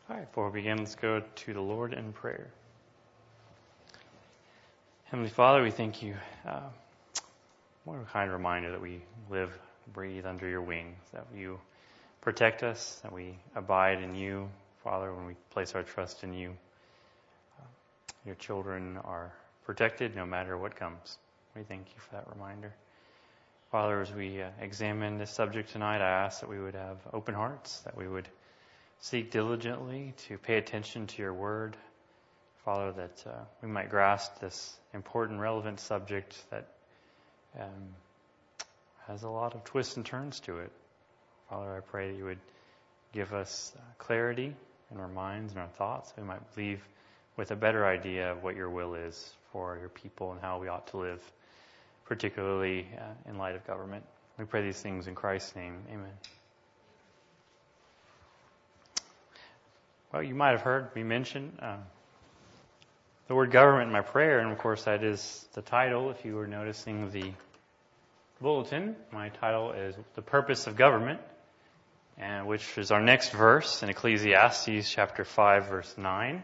All right, before we begin, let's go to the Lord in prayer. Heavenly Father, we thank you. What a kind reminder that we live, breathe under your wings, that you protect us, that we abide in you, Father, when we place our trust in you. Your children are protected no matter what comes. We thank you for that reminder. Father, as we examine this subject tonight, I ask that we would have open hearts, that we would seek diligently to pay attention to your word. Father, that we might grasp this important, relevant subject that has a lot of twists and turns to it. Father, I pray that you would give us clarity in our minds and our thoughts. We might leave with a better idea of what your will is for your people and how we ought to live, particularly in light of government. We pray these things in Christ's name. Amen. Well, you might have heard me mention the word government in my prayer, and of course that is the title. If you were noticing the bulletin, my title is The Purpose of Government, and which is our next verse in Ecclesiastes chapter 5, verse 9.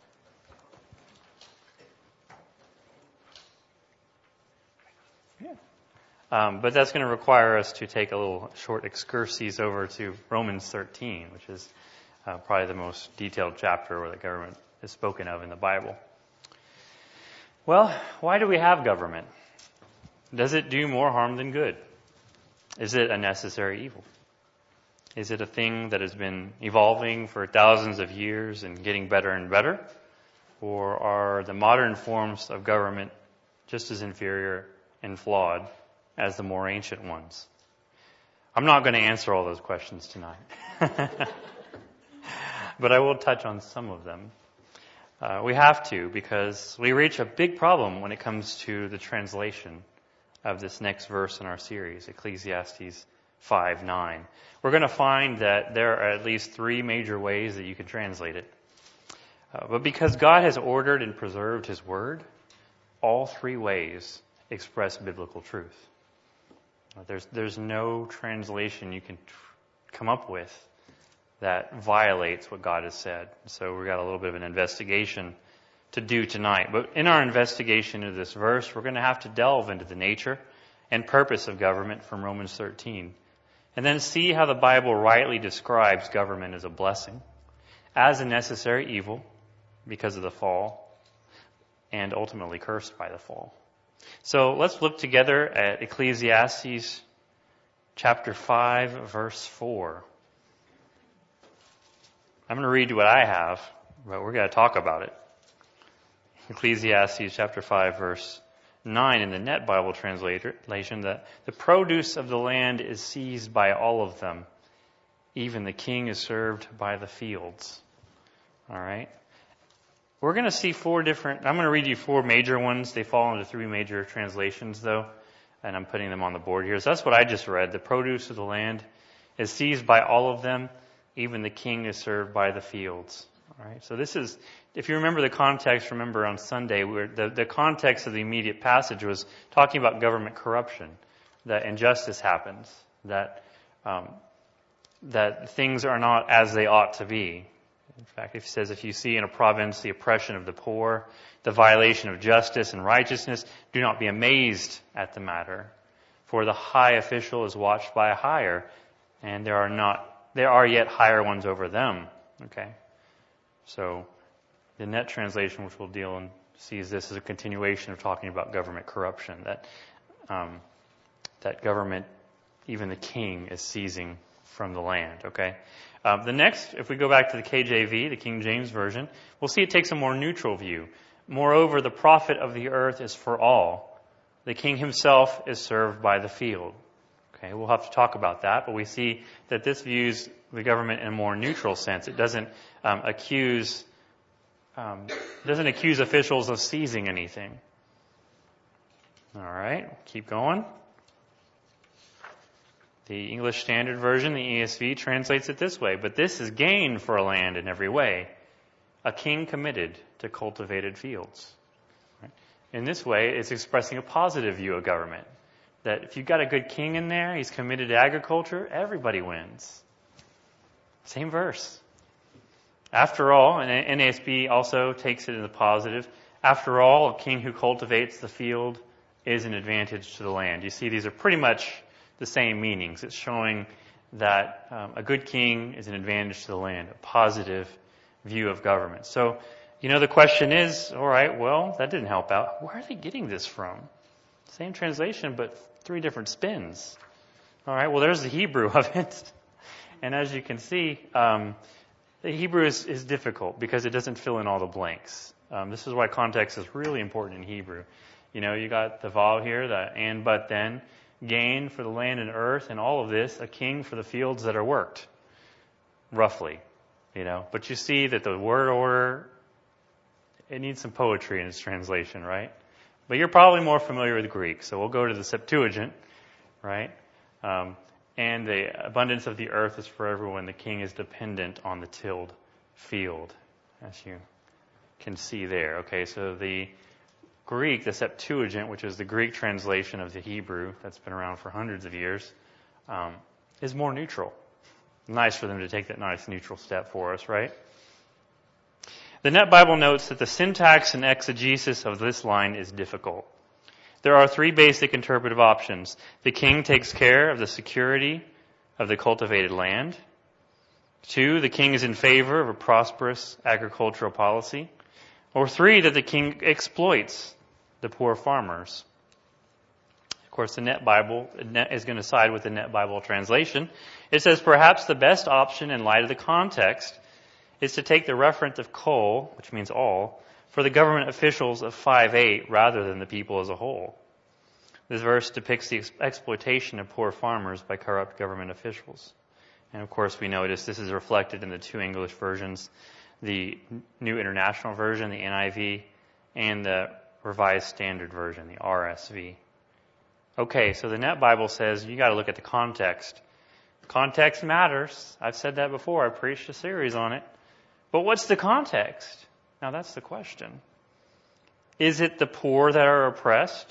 But that's going to require us to take a little short excursus over to Romans 13, which is probably the most detailed chapter where the government is spoken of in the Bible. Well, why do we have government? Does it do more harm than good? Is it a necessary evil? Is it a thing that has been evolving for thousands of years and getting better and better? Or are the modern forms of government just as inferior and flawed as the more ancient ones? I'm not going to answer all those questions tonight. But I will touch on some of them. We have to, because we reach a big problem when it comes to the translation of this next verse in our series, Ecclesiastes 5:9. We're going to find that there are at least three major ways that you can translate it. But because God has ordered and preserved His Word, all three ways express biblical truth. There's no translation you can come up with that violates what God has said. So we've got a little bit of an investigation to do tonight. But in our investigation of this verse, we're going to have to delve into the nature and purpose of government from Romans 13. And then see how the Bible rightly describes government as a blessing, as a necessary evil because of the fall, and ultimately cursed by the fall. So let's look together at Ecclesiastes chapter 5, verse 4. I'm going to read what I have, but we're going to talk about it. Ecclesiastes chapter 5, verse 9 in the Net Bible translation, that the produce of the land is seized by all of them. Even the king is served by the fields. All right. We're going to see I'm going to read you four major ones. They fall into three major translations, though, and I'm putting them on the board here. So that's what I just read. The produce of the land is seized by all of them. Even the king is served by the fields. All right. So this is, if you remember the context, remember on Sunday, the context of the immediate passage was talking about government corruption, that injustice happens, that things are not as they ought to be. In fact, it says, if you see in a province the oppression of the poor, the violation of justice and righteousness, do not be amazed at the matter. For the high official is watched by a higher, and there are yet higher ones over them. Okay? So, the Net translation, which we'll deal and sees this as a continuation of talking about government corruption, that government, even the king, is seizing from the land. Okay? The next, if we go back to the KJV, the King James Version, we'll see it takes a more neutral view. Moreover, the profit of the earth is for all. The king himself is served by the field. Okay, we'll have to talk about that, but we see that this views the government in a more neutral sense. It doesn't accuse officials of seizing anything. All right, keep going. The English Standard Version, the ESV, translates it this way: but this is gain for a land in every way, a king committed to cultivated fields. Right? In this way, it's expressing a positive view of government. That if you've got a good king in there, he's committed to agriculture, everybody wins. Same verse. After all, and NASB also takes it in the positive, after all, a king who cultivates the field is an advantage to the land. You see, these are pretty much the same meanings. It's showing that a good king is an advantage to the land, a positive view of government. So, the question is, all right, well, that didn't help out. Where are they getting this from? Same translation, but 3 different spins. All right, well, there's the Hebrew of it. And as you can see, the Hebrew is difficult because it doesn't fill in all the blanks. This is why context is really important in Hebrew. You got the vav here, the and, but, then, gain for the land and earth, and all of this, a king for the fields that are worked, roughly. But you see that the word order, it needs some poetry in its translation, right? But you're probably more familiar with Greek, so we'll go to the Septuagint, right? And the abundance of the earth is forever when the king is dependent on the tilled field, as you can see there. Okay, so the Greek, the Septuagint, which is the Greek translation of the Hebrew that's been around for hundreds of years, is more neutral. Nice for them to take that nice neutral step for us, right? The Net Bible notes that the syntax and exegesis of this line is difficult. There are 3 basic interpretive options. The king takes care of the security of the cultivated land. 2, the king is in favor of a prosperous agricultural policy. Or 3, that the king exploits the poor farmers. Of course, the Net Bible is going to side with the Net Bible translation. It says, perhaps the best option in light of the context is to take the referent of kol, which means all, for the government officials of 5:8 rather than the people as a whole. This verse depicts the exploitation of poor farmers by corrupt government officials. And of course, we notice this is reflected in the 2 English versions, the New International Version, the NIV, and the Revised Standard Version, the RSV. Okay, so the Net Bible says you got to look at the context. Context matters. I've said that before. I preached a series on it. But what's the context? Now that's the question. Is it the poor that are oppressed?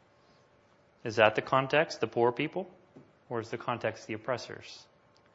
Is that the context, the poor people? Or is the context the oppressors?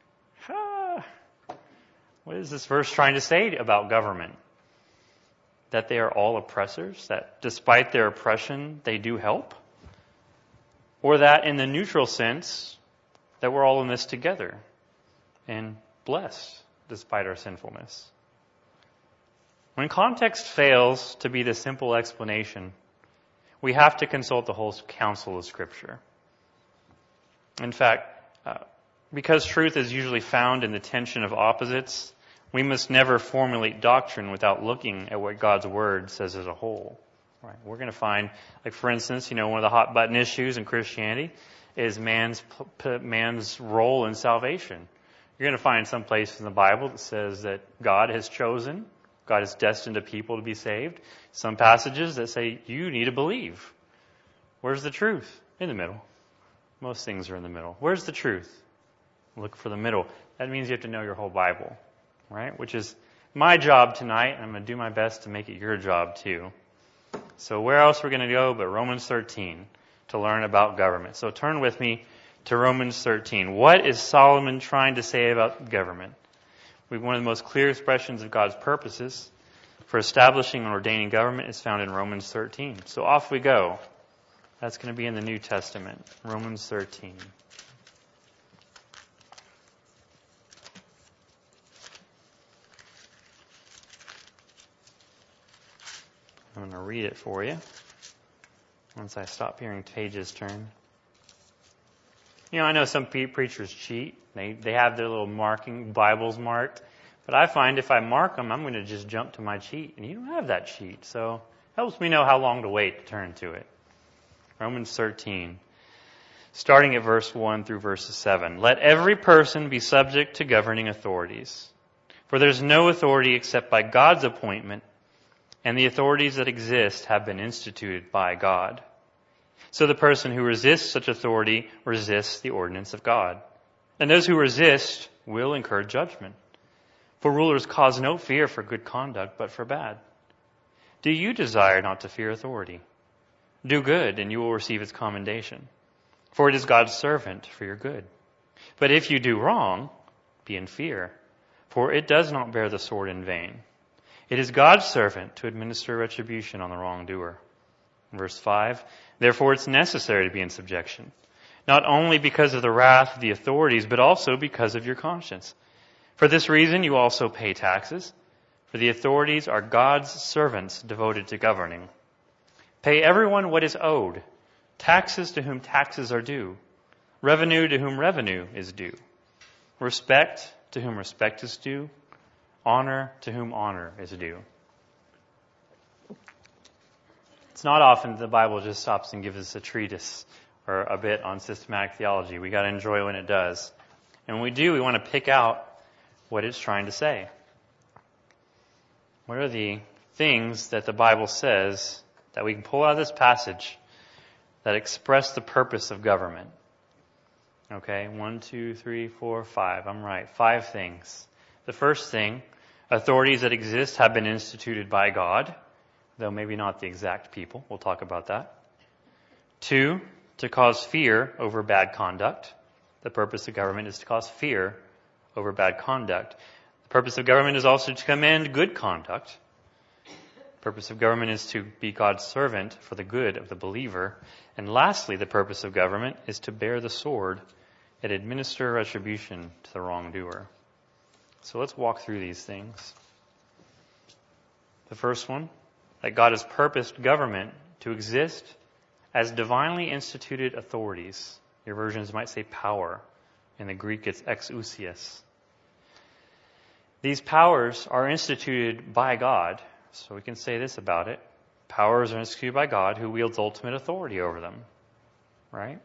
What is this verse trying to say about government? That they are all oppressors? That despite their oppression, they do help? Or that in the neutral sense, that we're all in this together and blessed despite our sinfulness? When context fails to be the simple explanation, we have to consult the whole counsel of Scripture. In fact, because truth is usually found in the tension of opposites, we must never formulate doctrine without looking at what God's Word says as a whole. Right? We're going to find, like for instance, one of the hot button issues in Christianity is man's role in salvation. You're going to find some place in the Bible that says that God has destined a people to be saved. Some passages that say you need to believe. Where's the truth? In the middle. Most things are in the middle. Where's the truth? Look for the middle. That means you have to know your whole Bible, right? Which is my job tonight, and I'm going to do my best to make it your job too. So where else we're going to go but Romans 13 to learn about government. So turn with me to Romans 13. What is Solomon trying to say about government? One of the most clear expressions of God's purposes for establishing and ordaining government is found in Romans 13. So off we go. That's going to be in the New Testament. Romans 13. I'm going to read it for you once I stop hearing pages turn. I know some preachers cheat. They have their little Bibles marked. But I find if I mark them, I'm going to just jump to my cheat. And you don't have that cheat. So it helps me know how long to wait to turn to it. Romans 13, starting at verse 1 through verse 7. Let every person be subject to governing authorities. For there's no authority except by God's appointment, and the authorities that exist have been instituted by God. So the person who resists such authority resists the ordinance of God. And those who resist will incur judgment. For rulers cause no fear for good conduct, but for bad. Do you desire not to fear authority? Do good, and you will receive its commendation. For it is God's servant for your good. But if you do wrong, be in fear. for it does not bear the sword in vain. It is God's servant to administer retribution on the wrongdoer. Verse 5, therefore it's necessary to be in subjection, not only because of the wrath of the authorities, but also because of your conscience. For this reason you also pay taxes, for the authorities are God's servants devoted to governing. Pay everyone what is owed, taxes to whom taxes are due, revenue to whom revenue is due, respect to whom respect is due, honor to whom honor is due. It's not often the Bible just stops and gives us a treatise or a bit on systematic theology. We got to enjoy when it does. And when we do, we want to pick out what it's trying to say. What are the things that the Bible says that we can pull out of this passage that express the purpose of government? Okay, 1, 2, 3, 4, 5. I'm right. 5 things. The first thing, authorities that exist have been instituted by God, though maybe not the exact people. We'll talk about that. 2, to cause fear over bad conduct. The purpose of government is to cause fear over bad conduct. The purpose of government is also to commend good conduct. The purpose of government is to be God's servant for the good of the believer. And lastly, the purpose of government is to bear the sword and administer retribution to the wrongdoer. So let's walk through these things. The first one, that God has purposed government to exist as divinely instituted authorities. Your versions might say power. In the Greek, it's exousias. These powers are instituted by God. So we can say this about it. Powers are instituted by God who wields ultimate authority over them. Right?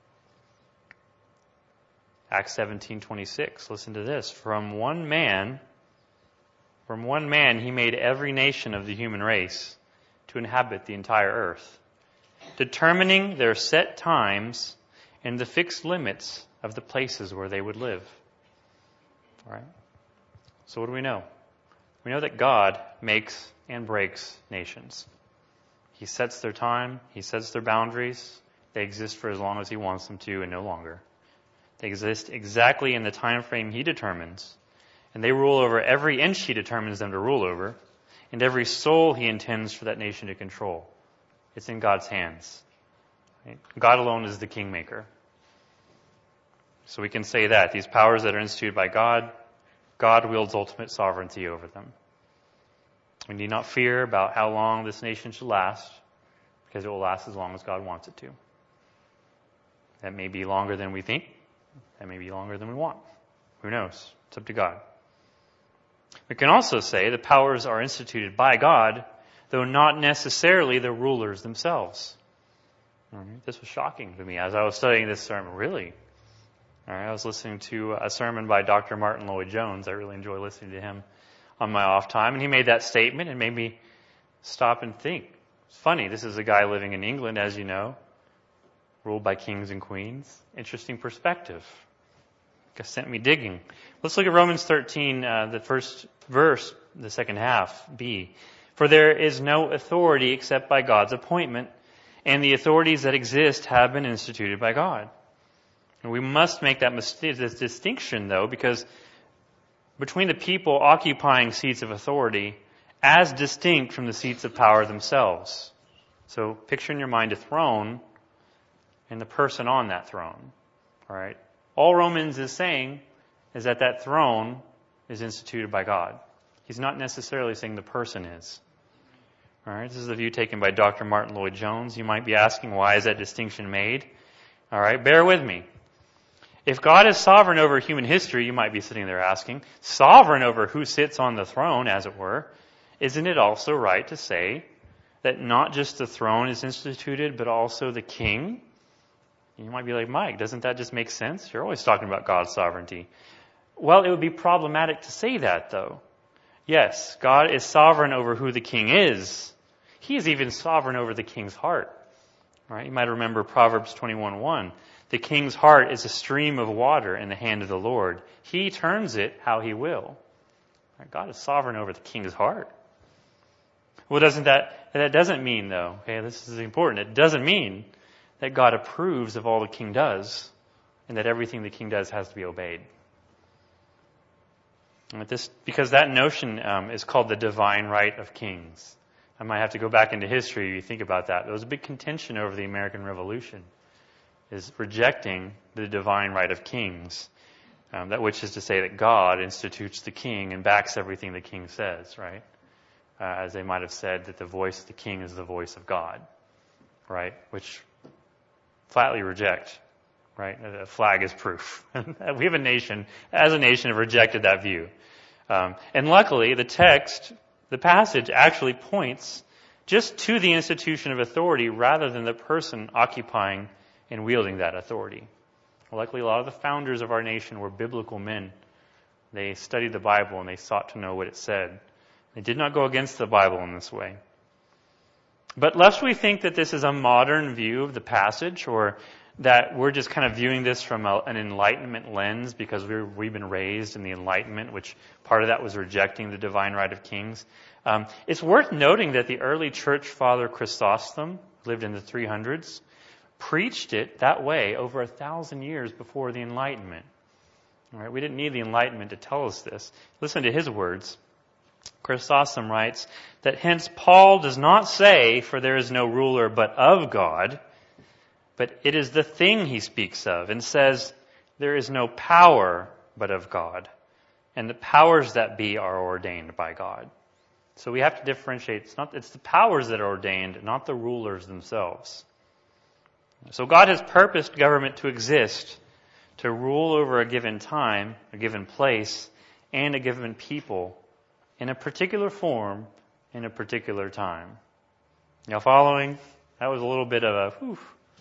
Acts 17:26. Listen to this. From one man he made every nation of the human race to inhabit the entire earth, determining their set times and the fixed limits of the places where they would live. All right? So what do we know? We know that God makes and breaks nations. He sets their time. He sets their boundaries. They exist for as long as He wants them to and no longer. They exist exactly in the time frame He determines. And they rule over every inch He determines them to rule over, and every soul He intends for that nation to control. It's in God's hands. Right? God alone is the kingmaker. So we can say that. These powers that are instituted by God, God wields ultimate sovereignty over them. We need not fear about how long this nation should last, because it will last as long as God wants it to. That may be longer than we think. That may be longer than we want. Who knows? It's up to God. We can also say the powers are instituted by God, though not necessarily the rulers themselves. All right. This was shocking to me as I was studying this sermon. Really? All right. I was listening to a sermon by Dr. Martin Lloyd-Jones. I really enjoy listening to him on my off time. And he made that statement and made me stop and think. It's funny. This is a guy living in England, as you know, ruled by kings and queens. Interesting perspective. Sent me digging. Let's look at Romans 13, the first verse, the second half, B. For there is no authority except by God's appointment, and the authorities that exist have been instituted by God. And we must make this distinction, though, because between the people occupying seats of authority as distinct from the seats of power themselves. So picture in your mind a throne and the person on that throne. All right? All Romans is saying is that that throne is instituted by God. He's not necessarily saying the person is. All right, this is the view taken by Dr. Martin Lloyd-Jones. You might be asking, why is that distinction made? All right, bear with me. If God is sovereign over human history, you might be sitting there asking, sovereign over who sits on the throne, as it were, isn't it also right to say that not just the throne is instituted, but also the king? You might be like, Mike, doesn't that just make sense? You're always talking about God's sovereignty. Well, it would be problematic to say that, though. Yes, God is sovereign over who the king is. He is even sovereign over the king's heart. Right? You might remember Proverbs 21:1. The king's heart is a stream of water in the hand of the Lord. He turns it how He will. Right? God is sovereign over the king's heart. Well, that doesn't mean, though, okay, this is important. It doesn't mean that God approves of all the king does and that everything the king does has to be obeyed. Because that notion is called the divine right of kings. I might have to go back into history to think about that. There was a big contention over the American Revolution, is rejecting the divine right of kings. That which is to say that God institutes the king and backs everything the king says, right? As they might have said that the voice of the king is the voice of God, right? Which flatly reject, right? A flag is proof. We have as a nation, have rejected that view. And luckily, the passage actually points just to the institution of authority rather than the person occupying and wielding that authority. Luckily, a lot of the founders of our nation were biblical men. They studied the Bible and they sought to know what it said. They did not go against the Bible in this way. But lest we think that this is a modern view of the passage, or that we're just kind of viewing this from an Enlightenment lens because we've been raised in the Enlightenment, which part of that was rejecting the divine right of kings. It's worth noting that the early church father Chrysostom, lived in the 300s, preached it that way over 1,000 years before the Enlightenment. All right, we didn't need the Enlightenment to tell us this. Listen to his words. Chrysostom writes that hence Paul does not say, for there is no ruler but of God, but it is the thing he speaks of, and says, there is no power but of God, and the powers that be are ordained by God. So we have to differentiate. It's the powers that are ordained, not the rulers themselves. So God has purposed government to exist, to rule over a given time, a given place, and a given people in a particular form, in a particular time. Y'all following? That was a little bit of a whew.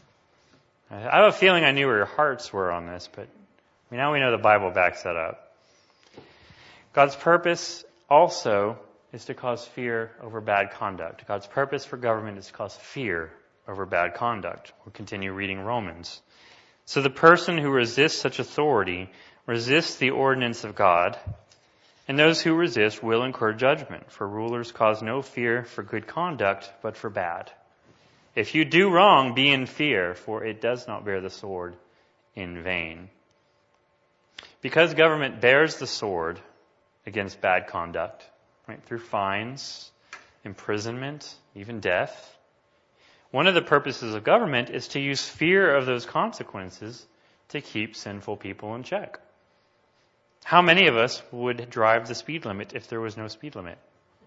I have a feeling I knew where your hearts were on this, but now we know the Bible backs that up. God's purpose also is to cause fear over bad conduct. God's purpose for government is to cause fear over bad conduct. We'll continue reading Romans. So the person who resists such authority resists the ordinance of God, and those who resist will incur judgment, for rulers cause no fear for good conduct, but for bad. If you do wrong, be in fear, for it does not bear the sword in vain. Because government bears the sword against bad conduct, right, through fines, imprisonment, even death, one of the purposes of government is to use fear of those consequences to keep sinful people in check. How many of us would drive the speed limit if there was no speed limit?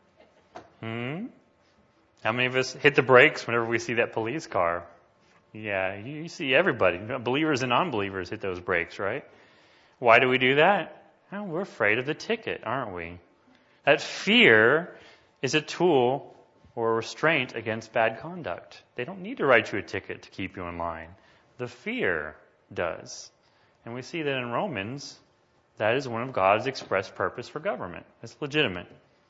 How many of us hit the brakes whenever we see that police car? Yeah, you see everybody. Believers and unbelievers hit those brakes, right? Why do we do that? Well, we're afraid of the ticket, aren't we? That fear is a tool or a restraint against bad conduct. They don't need to write you a ticket to keep you in line. The fear does. And we see that in Romans, that is one of God's express purpose for government. It's legitimate.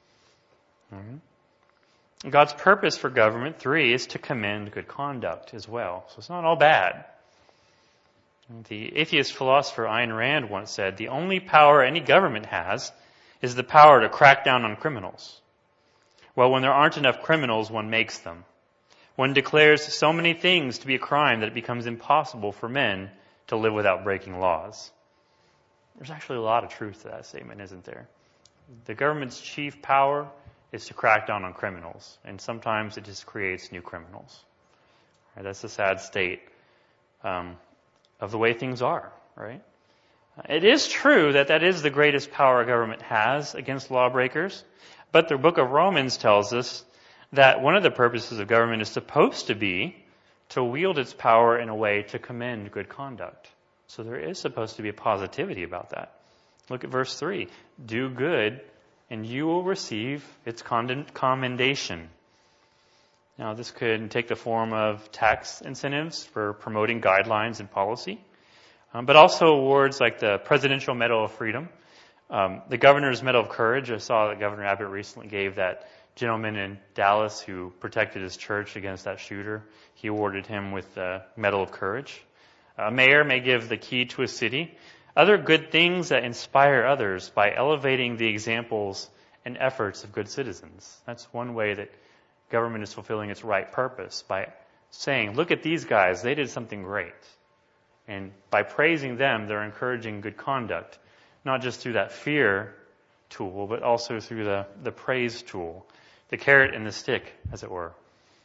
God's purpose for government, 3, is to commend good conduct as well. So it's not all bad. The atheist philosopher Ayn Rand once said, the only power any government has is the power to crack down on criminals. Well, when there aren't enough criminals, one makes them. One declares so many things to be a crime that it becomes impossible for men to live without breaking laws. There's actually a lot of truth to that statement, isn't there? The government's chief power is to crack down on criminals, and sometimes it just creates new criminals. Right, that's the sad state of the way things are, right? It is true that is the greatest power a government has against lawbreakers, but the book of Romans tells us that one of the purposes of government is supposed to be to wield its power in a way to commend good conduct. So there is supposed to be a positivity about that. Look at verse 3. Do good, and you will receive its commendation. Now, this could take the form of tax incentives for promoting guidelines and policy, but also awards like the Presidential Medal of Freedom, the Governor's Medal of Courage. I saw that Governor Abbott recently gave that gentleman in Dallas who protected his church against that shooter. He awarded him with the Medal of Courage. A mayor may give the key to a city. Other good things that inspire others by elevating the examples and efforts of good citizens. That's one way that government is fulfilling its right purpose, by saying, look at these guys, they did something great. And by praising them, they're encouraging good conduct, not just through that fear tool, but also through the praise tool, the carrot and the stick, as it were.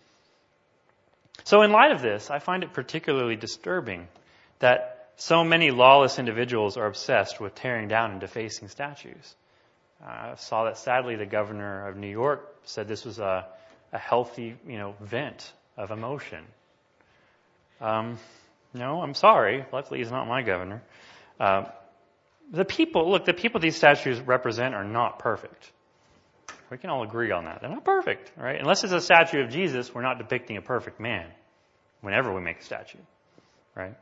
So in light of this, I find it particularly disturbing that so many lawless individuals are obsessed with tearing down and defacing statues. I saw that sadly the governor of New York said this was a healthy, vent of emotion. No, I'm sorry. Luckily, he's not my governor. The people these statues represent are not perfect. We can all agree on that. They're not perfect, right? Unless it's a statue of Jesus, we're not depicting a perfect man whenever we make a statue, right?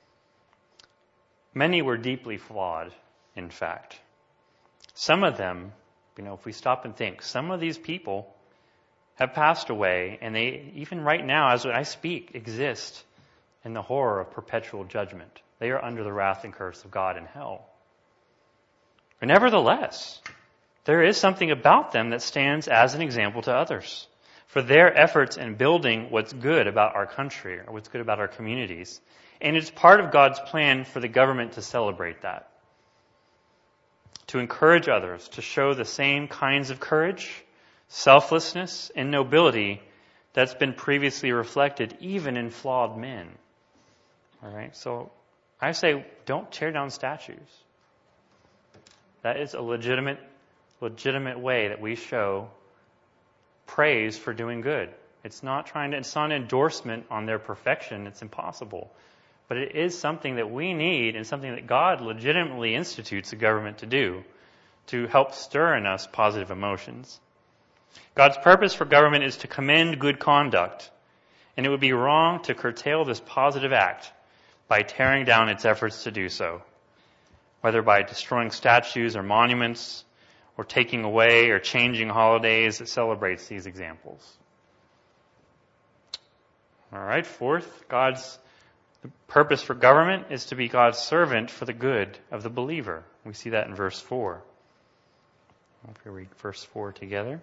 Many were deeply flawed, in fact. Some of them, if we stop and think, some of these people have passed away, and they, even right now, as I speak, exist in the horror of perpetual judgment. They are under the wrath and curse of God in hell. But nevertheless, there is something about them that stands as an example to others for their efforts in building what's good about our country or what's good about our communities. And it's part of God's plan for the government to celebrate that, to encourage others to show the same kinds of courage, selflessness, and nobility that's been previously reflected even in flawed men. All right, so I say don't tear down statues. That is a legitimate way that we show praise for doing good. It's not an endorsement on their perfection. It's impossible. But it is something that we need and something that God legitimately institutes the government to do to help stir in us positive emotions. God's purpose for government is to commend good conduct, and it would be wrong to curtail this positive act by tearing down its efforts to do so, whether by destroying statues or monuments, or taking away or changing holidays that celebrates these examples. All right, fourth, the purpose for government is to be God's servant for the good of the believer. We see that in verse 4. If we read verse 4 together.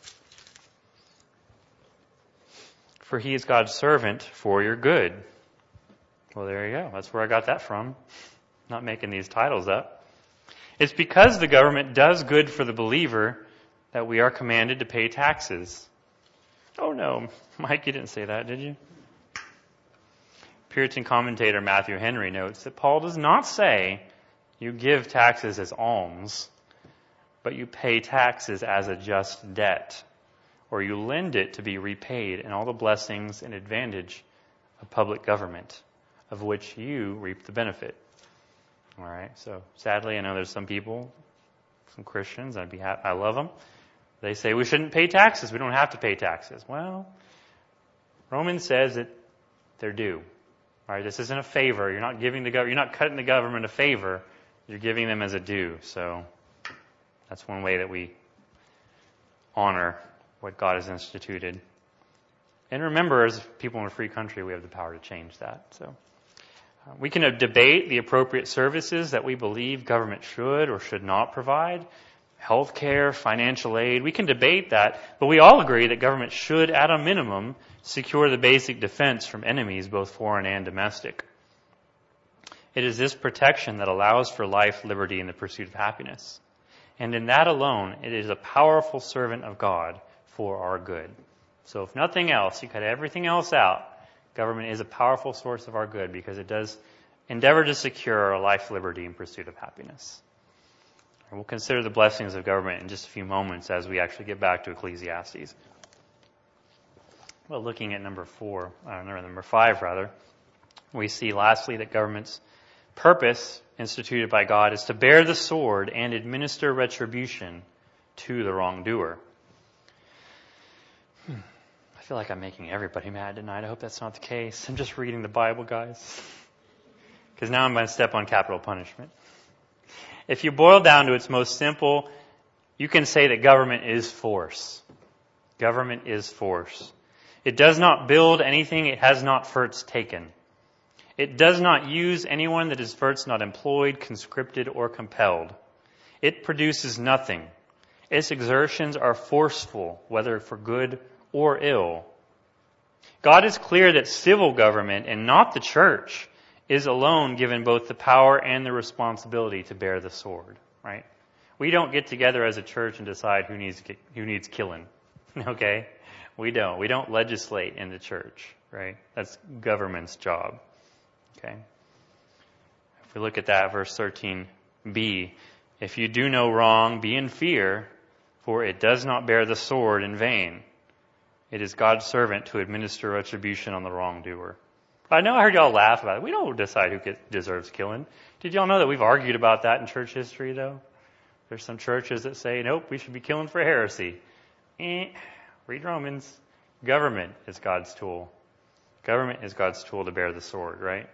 For he is God's servant for your good. Well, there you go. That's where I got that from. Not making these titles up. It's because the government does good for the believer that we are commanded to pay taxes. Oh no, Mike, you didn't say that, did you? Puritan commentator Matthew Henry notes that Paul does not say you give taxes as alms, but you pay taxes as a just debt, or you lend it to be repaid in all the blessings and advantage of public government, of which you reap the benefit. All right, so sadly, I know there's some people, some Christians, I love them. They say we shouldn't pay taxes. We don't have to pay taxes. Well, Romans says that they're due. All right, this isn't a favor. You're not you're not cutting the government a favor. You're giving them as a due. So that's one way that we honor what God has instituted. And remember, as people in a free country, we have the power to change that. So we can debate the appropriate services that we believe government should or should not provide. Health care, financial aid. We can debate that, but we all agree that government should, at a minimum, secure the basic defense from enemies, both foreign and domestic. It is this protection that allows for life, liberty, and the pursuit of happiness. And in that alone, it is a powerful servant of God for our good. So if nothing else, you cut everything else out, government is a powerful source of our good because it does endeavor to secure our life, liberty, and pursuit of happiness. And we'll consider the blessings of government in just a few moments as we actually get back to Ecclesiastes. Well, looking at number 5, we see lastly that government's purpose instituted by God is to bear the sword and administer retribution to the wrongdoer. I feel like I'm making everybody mad tonight. I hope that's not the case. I'm just reading the Bible, guys. Because now I'm going to step on capital punishment. If you boil down to its most simple, you can say that government is force. Government is force. It does not build anything it has not first taken. It does not use anyone that is first not employed, conscripted, or compelled. It produces nothing. Its exertions are forceful, whether for good or ill. God is clear that civil government, and not the church, is alone given both the power and the responsibility to bear the sword, right? We don't get together as a church and decide who needs killing. Okay? We don't. We don't legislate in the church, right? That's government's job. Okay? If we look at that, verse 13b, if you do no wrong, be in fear, for it does not bear the sword in vain. It is God's servant to administer retribution on the wrongdoer. I know I heard y'all laugh about it. We don't decide who deserves killing. Did y'all know that we've argued about that in church history, though? There's some churches that say, nope, we should be killing for heresy. Read Romans. Government is God's tool. Government is God's tool to bear the sword, right?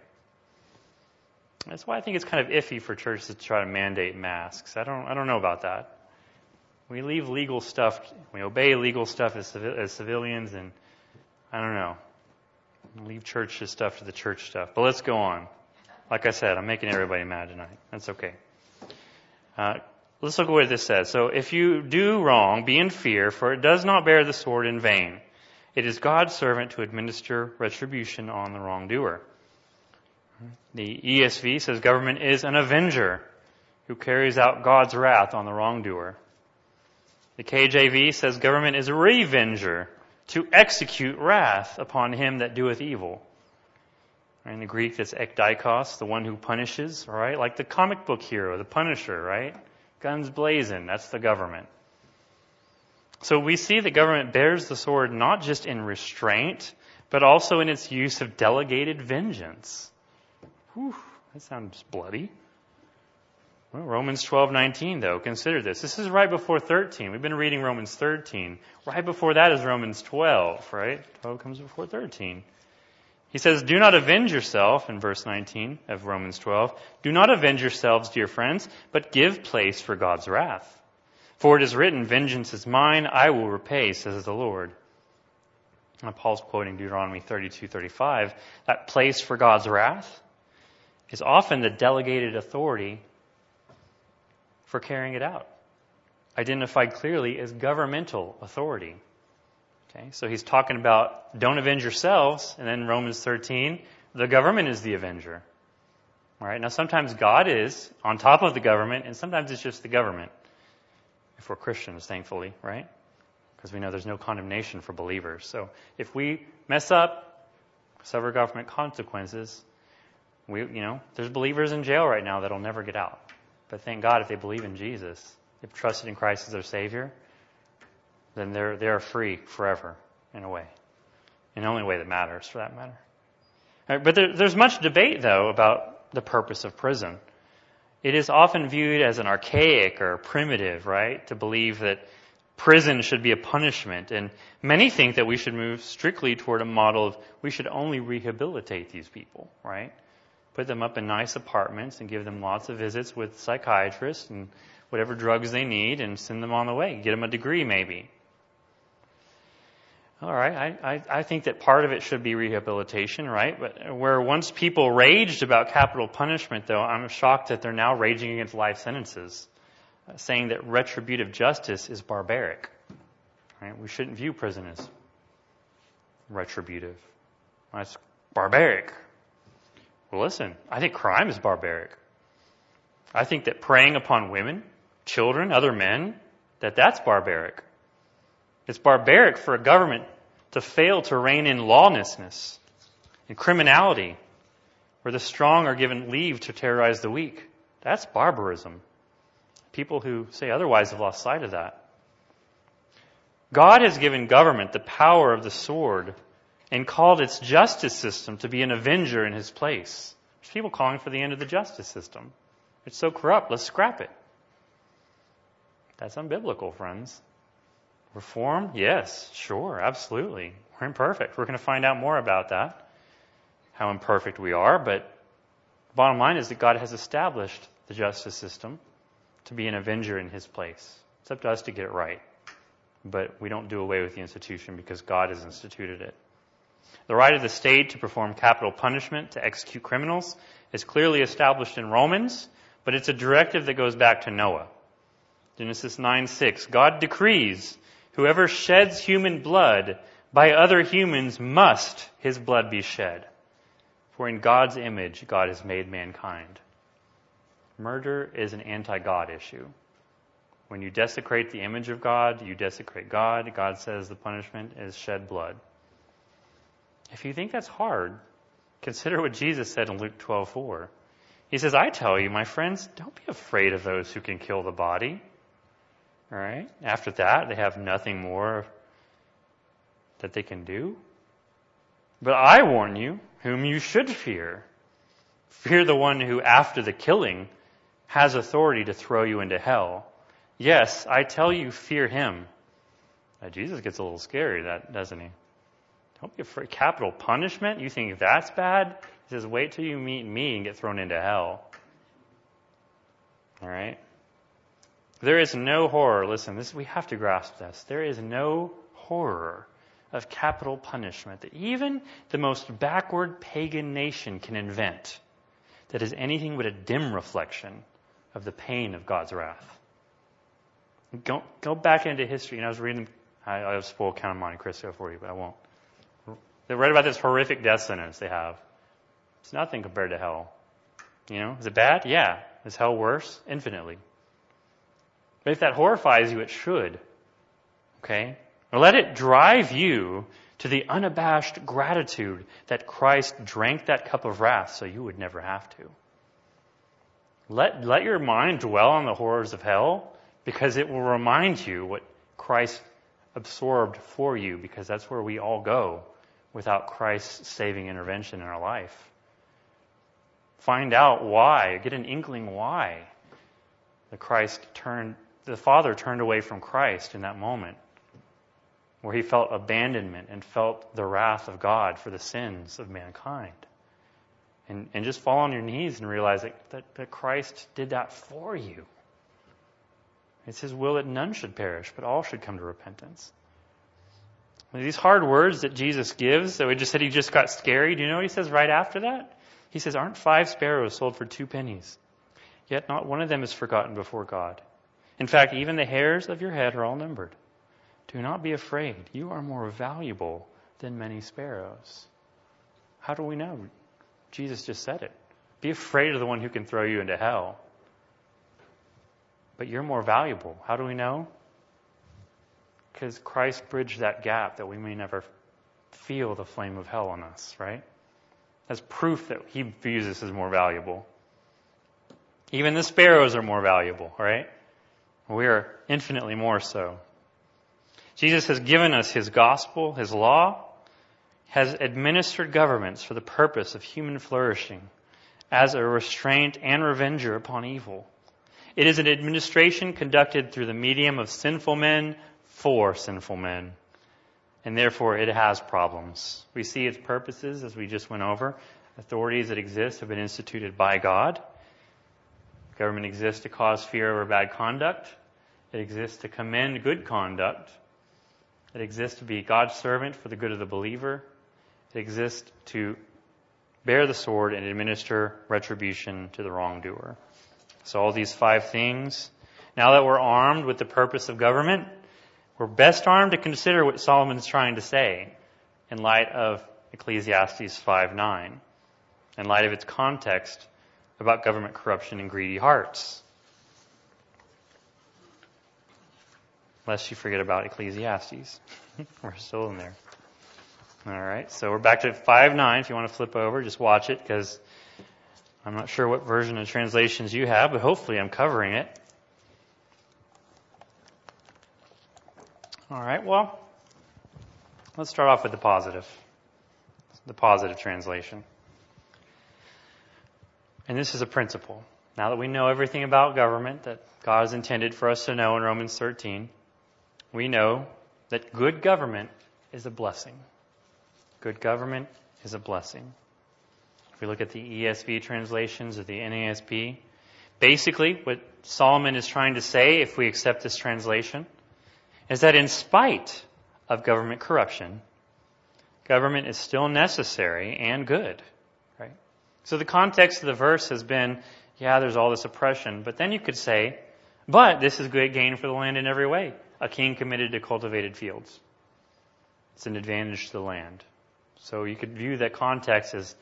That's why I think it's kind of iffy for churches to try to mandate masks. I don't know about that. We leave legal stuff, we obey legal stuff as civilians, and I don't know. Leave church stuff to the church stuff. But let's go on. Like I said, I'm making everybody mad tonight. That's okay. Let's look at what this says. So, if you do wrong, be in fear, for it does not bear the sword in vain. It is God's servant to administer retribution on the wrongdoer. The ESV says government is an avenger who carries out God's wrath on the wrongdoer. The KJV says government is a revenger to execute wrath upon him that doeth evil. In the Greek, that's ekdikos, the one who punishes, right? Like the comic book hero, the Punisher, right? Guns blazing, that's the government. So we see the government bears the sword not just in restraint, but also in its use of delegated vengeance. Whew, that sounds bloody. Well, Romans 12:19, though, consider this. This is right before 13. We've been reading Romans 13. Right before that is Romans 12, right? 12 comes before 13. He says, do not avenge yourself, in verse 19 of Romans 12. Do not avenge yourselves, dear friends, but give place for God's wrath. For it is written, vengeance is mine, I will repay, says the Lord. Now, Paul's quoting Deuteronomy 32:35. That place for God's wrath is often the delegated authority for carrying it out, identified clearly as governmental authority. Okay, so he's talking about don't avenge yourselves, and then Romans 13, the government is the avenger. All right, now sometimes God is on top of the government, and sometimes it's just the government. If we're Christians, thankfully, right? Because we know there's no condemnation for believers. So if we mess up, suffer government consequences, there's believers in jail right now that'll never get out. But thank God if they believe in Jesus, if trusted in Christ as their Savior, then they are free forever, in a way. In the only way that matters, for that matter. Right, but there's much debate, though, about the purpose of prison. It is often viewed as an archaic or primitive, right, to believe that prison should be a punishment. And many think that we should move strictly toward a model of we should only rehabilitate these people, right? Put them up in nice apartments and give them lots of visits with psychiatrists and whatever drugs they need and send them on the way. Get them a degree, maybe. All right, I think that part of it should be rehabilitation, right? But where once people raged about capital punishment, though, I'm shocked that they're now raging against life sentences, saying that retributive justice is barbaric. Right? We shouldn't view prison as retributive. That's barbaric. Well, listen, I think crime is barbaric. I think that preying upon women, children, other men, that's barbaric. It's barbaric for a government to fail to rein in lawlessness and criminality, where the strong are given leave to terrorize the weak. That's barbarism. People who say otherwise have lost sight of that. God has given government the power of the sword and called its justice system to be an avenger in his place. There's people calling for the end of the justice system. It's so corrupt, let's scrap it. That's unbiblical, friends. Reform? Yes, sure, absolutely. We're imperfect. We're going to find out more about that, how imperfect we are, but the bottom line is that God has established the justice system to be an avenger in his place. It's up to us to get it right. But we don't do away with the institution because God has instituted it. The right of the state to perform capital punishment, to execute criminals, is clearly established in Romans, but it's a directive that goes back to Noah. Genesis 9:6, God decrees, whoever sheds human blood, by other humans must his blood be shed. For in God's image, God has made mankind. Murder is an anti-God issue. When you desecrate the image of God, you desecrate God. God says the punishment is shed blood. If you think that's hard, consider what Jesus said in Luke 12:4. He says, I tell you, my friends, don't be afraid of those who can kill the body. All right? After that, they have nothing more that they can do. But I warn you, whom you should fear. Fear the one who, after the killing, has authority to throw you into hell. Yes, I tell you, fear him. Now, Jesus gets a little scary, doesn't he? Don't be afraid. Capital punishment? You think that's bad? He says, wait till you meet me and get thrown into hell. All right? There is no horror. Listen, we have to grasp this. There is no horror of capital punishment that even the most backward pagan nation can invent that is anything but a dim reflection of the pain of God's wrath. Go back into history. And I was reading, I'll spoil Count of Monte Cristo for you, but I won't. They read about this horrific death sentence they have. It's nothing compared to hell. Is it bad? Yeah. Is hell worse? Infinitely. But if that horrifies you, it should. Okay? Or let it drive you to the unabashed gratitude that Christ drank that cup of wrath so you would never have to. Let your mind dwell on the horrors of hell, because it will remind you what Christ absorbed for you, because that's where we all go without Christ's saving intervention in our life. Find out why, get an inkling why the Father turned away from Christ in that moment, where he felt abandonment and felt the wrath of God for the sins of mankind. And just fall on your knees and realize that Christ did that for you. It's his will that none should perish, but all should come to repentance. These hard words that Jesus gives, so we just said he just got scary. Do you know what he says right after that? He says, aren't 5 sparrows sold for 2 pennies? Yet not one of them is forgotten before God. In fact, even the hairs of your head are all numbered. Do not be afraid. You are more valuable than many sparrows. How do we know? Jesus just said it. Be afraid of the one who can throw you into hell. But you're more valuable. How do we know? Because Christ bridged that gap that we may never feel the flame of hell on us, right? That's proof that he views us as more valuable. Even the sparrows are more valuable, right? We are infinitely more so. Jesus has given us his gospel, his law, has administered governments for the purpose of human flourishing as a restraint and revenger upon evil. It is an administration conducted through the medium of sinful men for sinful men. And therefore it has problems. We see its purposes as we just went over. Authorities that exist have been instituted by God. Government exists to cause fear over bad conduct. It exists to commend good conduct. It exists to be God's servant for the good of the believer. It exists to bear the sword and administer retribution to the wrongdoer. So all these 5 things. Now that we're armed with the purpose of government, we're best armed to consider what Solomon is trying to say in light of Ecclesiastes 5:9, in light of its context about government corruption and greedy hearts. Lest you forget about Ecclesiastes. We're still in there. All right, so we're back to 5:9. If you want to flip over, just watch it, because I'm not sure what version of translations you have, but hopefully I'm covering it. All right, well, let's start off with the positive translation. And this is a principle. Now that we know everything about government that God has intended for us to know in Romans 13, we know that good government is a blessing. Good government is a blessing. If we look at the ESV translations or the NASB, basically what Solomon is trying to say, if we accept this translation, is that in spite of government corruption, government is still necessary and good. Right? So the context of the verse has been, there's all this oppression, but then you could say, but this is good gain for the land in every way. A king committed to cultivated fields. It's an advantage to the land. So you could view that context as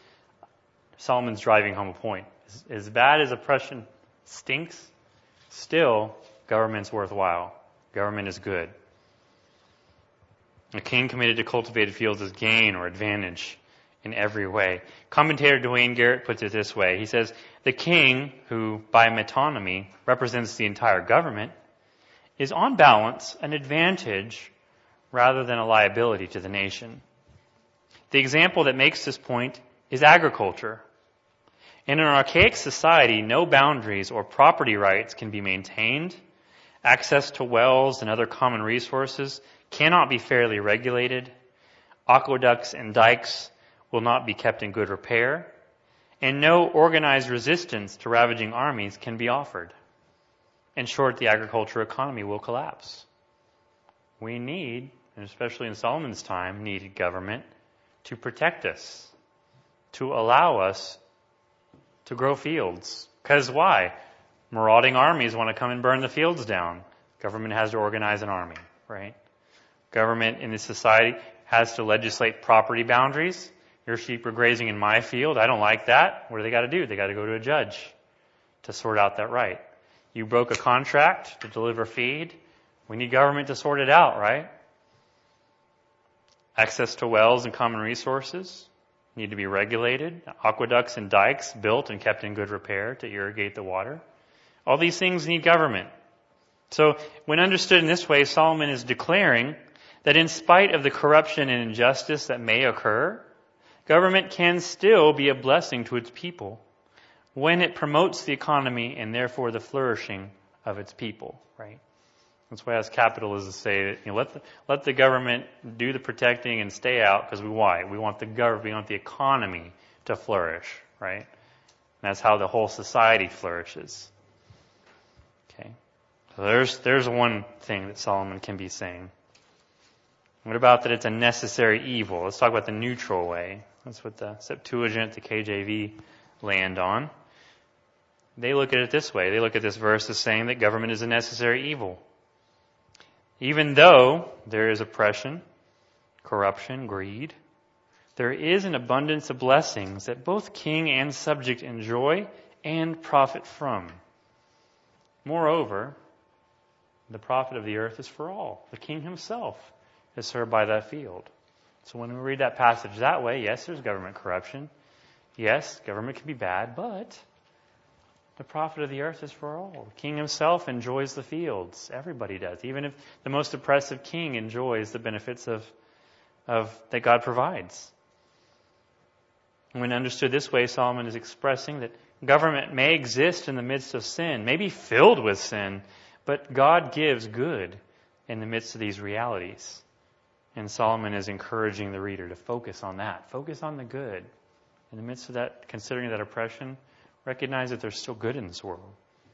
Solomon's driving home a point. As bad as oppression stinks, still government's worthwhile. Government is good. A king committed to cultivated fields is gain or advantage in every way. Commentator Dwayne Garrett puts it this way. He says, the king, who by metonymy represents the entire government, is on balance an advantage rather than a liability to the nation. The example that makes this point is agriculture. In an archaic society, no boundaries or property rights can be maintained. Access to wells and other common resources cannot be fairly regulated. Aqueducts and dikes will not be kept in good repair. And no organized resistance to ravaging armies can be offered. In short, the agriculture economy will collapse. We need, and especially in Solomon's time, needed government to protect us, to allow us to grow fields. Because why? Marauding armies want to come and burn the fields down. Government has to organize an army, right? Government in this society has to legislate property boundaries. Your sheep are grazing in my field. I don't like that. What do they got to do? They got to go to a judge to sort out that right. You broke a contract to deliver feed. We need government to sort it out, right? Access to wells and common resources need to be regulated. Aqueducts and dikes built and kept in good repair to irrigate the water. All these things need government. So when understood in this way, Solomon is declaring that in spite of the corruption and injustice that may occur, government can still be a blessing to its people when it promotes the economy and therefore the flourishing of its people, right? That's why as capitalists say that, let the government do the protecting and stay out, because why? We want the government, we want the economy to flourish, right? And that's how the whole society flourishes. Okay. So there's one thing that Solomon can be saying. What about that it's a necessary evil? Let's talk about the neutral way. That's what the Septuagint, the KJV land on. They look at it this way. They look at this verse as saying that government is a necessary evil. Even though there is oppression, corruption, greed, there is an abundance of blessings that both king and subject enjoy and profit from. Moreover, the profit of the earth is for all. The king himself is served by that field. So when we read that passage that way, yes, there's government corruption. Yes, government can be bad, but the profit of the earth is for all. The king himself enjoys the fields. Everybody does. Even if the most oppressive king enjoys the benefits of that God provides. When understood this way, Solomon is expressing that government may exist in the midst of sin, may be filled with sin, but God gives good in the midst of these realities. And Solomon is encouraging the reader to focus on that. Focus on the good. In the midst of that, considering that oppression, recognize that there's still good in this world.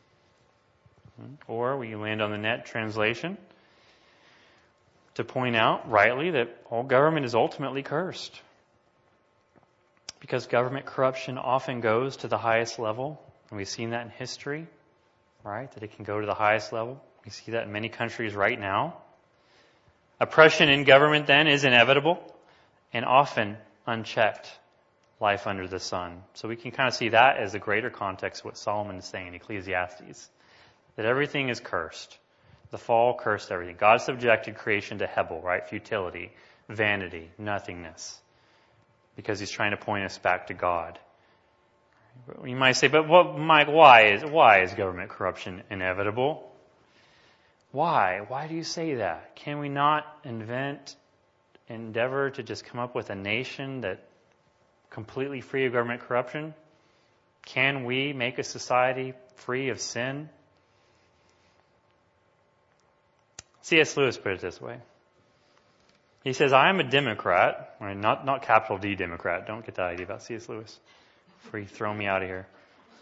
Or we land on the Net translation to point out rightly that all government is ultimately cursed. Because government corruption often goes to the highest level. And we've seen that in history, right? That it can go to the highest level. We see that in many countries right now. Oppression in government then is inevitable and often unchecked. Life under the sun. So we can kind of see that as the greater context of what Solomon is saying in Ecclesiastes. That everything is cursed. The fall cursed everything. God subjected creation to Hebel, right? Futility, vanity, nothingness. Because he's trying to point us back to God. You might say, but Mike, why is government corruption inevitable? Why? Why do you say that? Can we not endeavor to just come up with a nation that completely free of government corruption? Can we make a society free of sin? C.S. Lewis put it this way. He says, I am a Democrat, right? Not capital D Democrat. Don't get that idea about C.S. Lewis. Before you throw me out of here.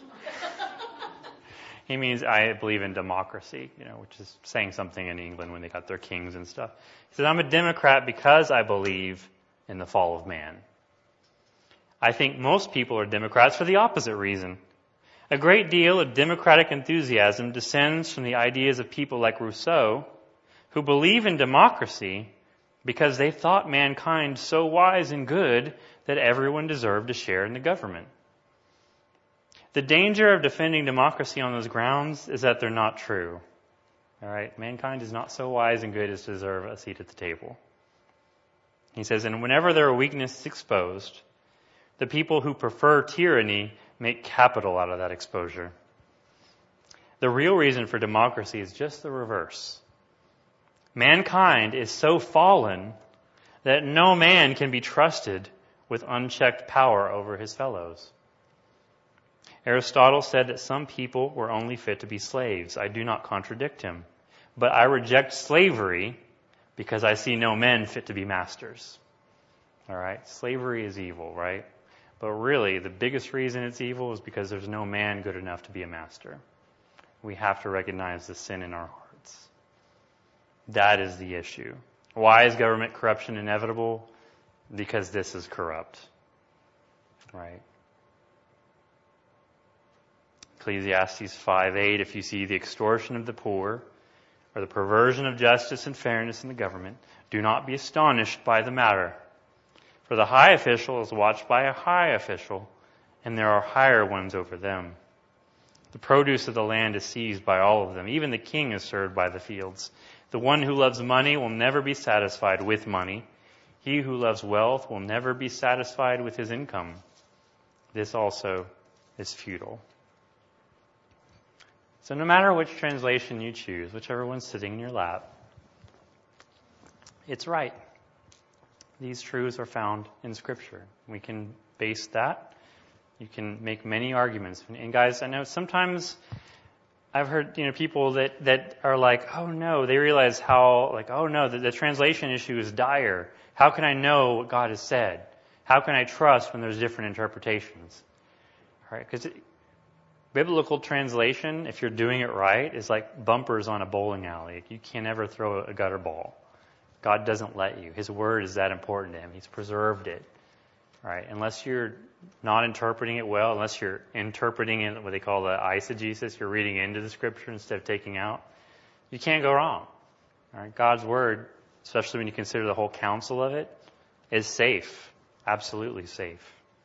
He means I believe in democracy, which is saying something in England when they got their kings and stuff. He says, I'm a Democrat because I believe in the fall of man. I think most people are Democrats for the opposite reason. A great deal of democratic enthusiasm descends from the ideas of people like Rousseau, who believe in democracy because they thought mankind so wise and good that everyone deserved to share in the government. The danger of defending democracy on those grounds is that they're not true. All right, mankind is not so wise and good as to deserve a seat at the table. He says, and whenever their weakness is exposed, the people who prefer tyranny make capital out of that exposure. The real reason for democracy is just the reverse. Mankind is so fallen that no man can be trusted with unchecked power over his fellows. Aristotle said that some people were only fit to be slaves. I do not contradict him, but I reject slavery because I see no men fit to be masters. All right, slavery is evil, right? But really, the biggest reason it's evil is because there's no man good enough to be a master. We have to recognize the sin in our hearts. That is the issue. Why is government corruption inevitable? Because this is corrupt. Right? Ecclesiastes 5:8, if you see the extortion of the poor, or the perversion of justice and fairness in the government, do not be astonished by the matter. For the high official is watched by a high official, and there are higher ones over them. The produce of the land is seized by all of them. Even the king is served by the fields. The one who loves money will never be satisfied with money. He who loves wealth will never be satisfied with his income. This also is futile. So no matter which translation you choose, whichever one's sitting in your lap, it's right. These truths are found in Scripture. We can base that. You can make many arguments. And guys, I know sometimes I've heard, people that are like, oh no, they realize how, the translation issue is dire. How can I know what God has said? How can I trust when there's different interpretations? All right, because biblical translation, if you're doing it right, is like bumpers on a bowling alley. You can't ever throw a gutter ball. God doesn't let you. His word is that important to him. He's preserved it. Right? Unless you're not interpreting it well, unless you're interpreting it what they call the eisegesis, you're reading into the Scripture instead of taking out, you can't go wrong. All right? God's word, especially when you consider the whole counsel of it, is safe. Absolutely safe.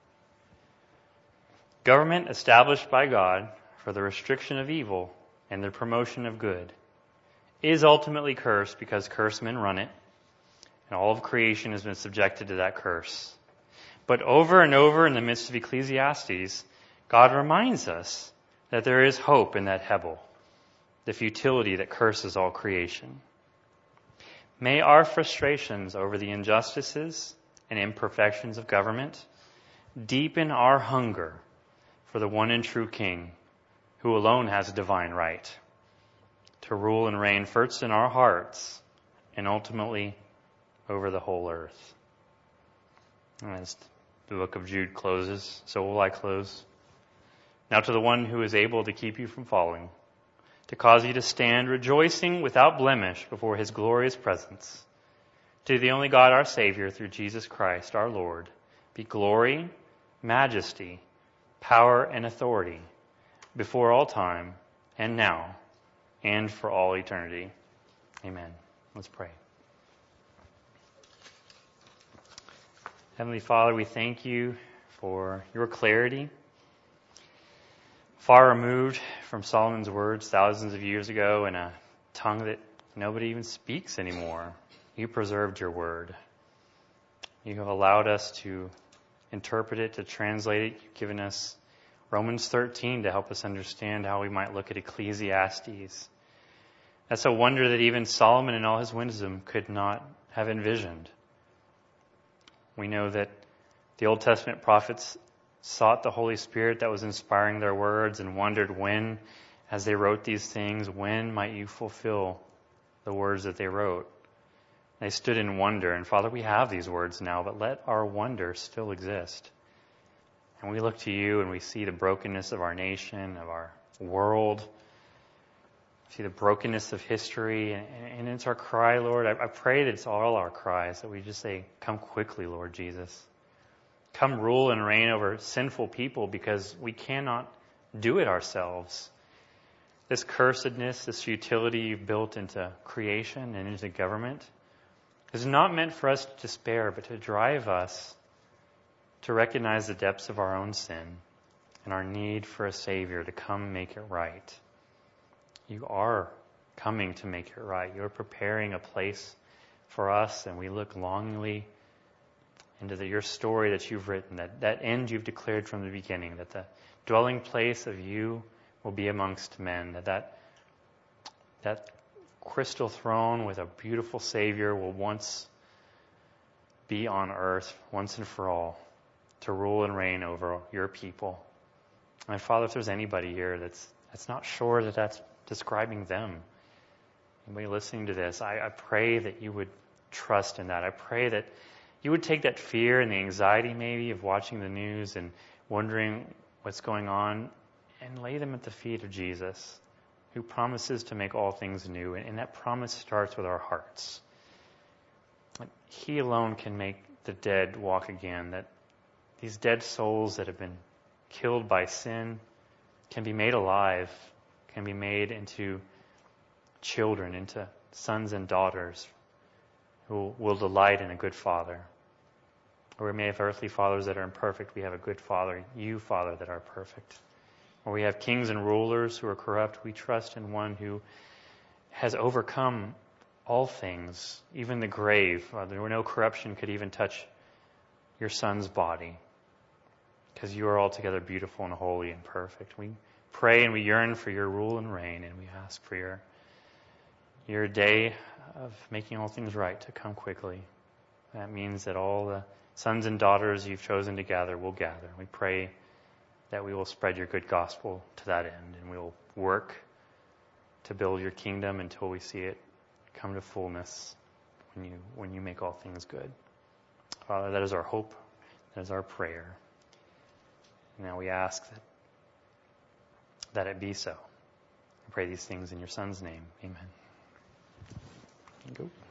Government established by God for the restriction of evil and the promotion of good is ultimately cursed because cursed men run it, and all of creation has been subjected to that curse. But over and over in the midst of Ecclesiastes, God reminds us that there is hope in that Hebel, the futility that curses all creation. May our frustrations over the injustices and imperfections of government deepen our hunger for the one and true King, who alone has a divine right to rule and reign first in our hearts and ultimately over the whole earth. And as the book of Jude closes, so will I close. Now to the one who is able to keep you from falling, to cause you to stand rejoicing without blemish before his glorious presence, to the only God our Savior through Jesus Christ our Lord, be glory, majesty, power, and authority before all time and now and for all eternity. Amen. Let's pray. Heavenly Father, we thank you for your clarity, far removed from Solomon's words thousands of years ago in a tongue that nobody even speaks anymore. You preserved your word. You have allowed us to interpret it, to translate it. You've given us Romans 13 to help us understand how we might look at Ecclesiastes. That's a wonder that even Solomon in all his wisdom could not have envisioned. We know that the Old Testament prophets sought the Holy Spirit that was inspiring their words and wondered when, as they wrote these things, when might you fulfill the words that they wrote? They stood in wonder. And Father, we have these words now, but let our wonder still exist. And we look to you and we see the brokenness of our nation, of our world, see the brokenness of history, and it's our cry, Lord. I pray that it's all our cries, that we just say, come quickly, Lord Jesus. Come rule and reign over sinful people because we cannot do it ourselves. This cursedness, this futility you've built into creation and into government is not meant for us to despair, but to drive us to recognize the depths of our own sin and our need for a Savior to come make it right. You are coming to make it right. You're preparing a place for us, and we look longingly into your story that you've written, that end you've declared from the beginning, that the dwelling place of you will be amongst men, that crystal throne with a beautiful Savior will once be on earth, once and for all, to rule and reign over your people. And Father, if there's anybody here that's not sure that that's describing them, anybody listening to this, I pray that you would trust in that. I pray that you would take that fear and the anxiety maybe of watching the news and wondering what's going on and lay them at the feet of Jesus, who promises to make all things new. And that promise starts with our hearts. He alone can make the dead walk again, that these dead souls that have been killed by sin can be made alive, can be made into children, into sons and daughters who will delight in a good Father. Or we may have earthly fathers that are imperfect. We have a good Father, you, Father, that are perfect. Or we have kings and rulers who are corrupt. We trust in one who has overcome all things, even the grave. There were no corruption could even touch your Son's body, because you are altogether beautiful and holy and perfect. We pray and we yearn for your rule and reign, and we ask for your day of making all things right to come quickly. That means that all the sons and daughters you've chosen to gather will gather. We pray that we will spread your good gospel to that end, and we will work to build your kingdom until we see it come to fullness when you make all things good. Father, that is our hope. That is our prayer. Now we ask that it be so. I pray these things in your Son's name. Amen. Go.